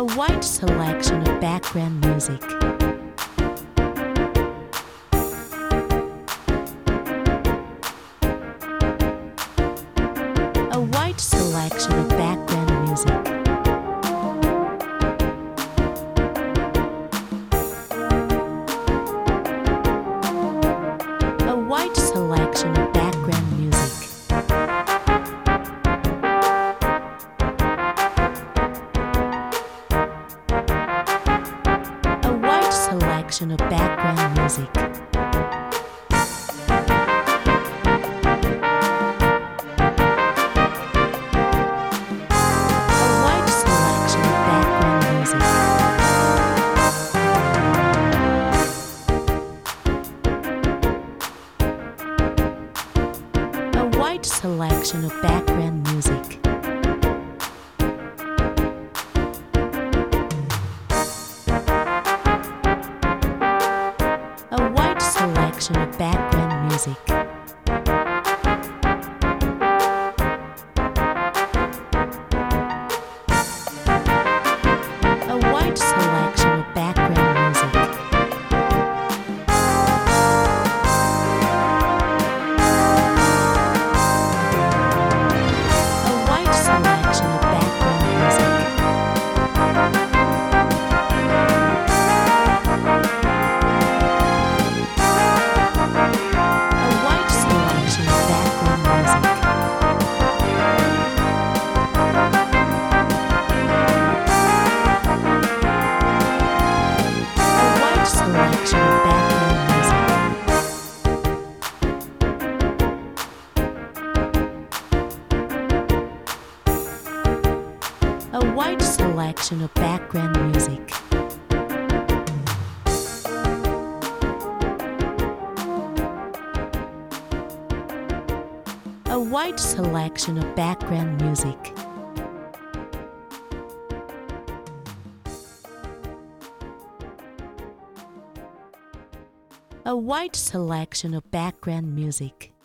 A wide selection of background music. A wide selection of background music. A wide selection of background music. A wide selection of background music. A wide selection of background music. A wide selection of background music. A wide selection of background music. A wide selection of background music. A wide selection of background music. A wide selection of background music.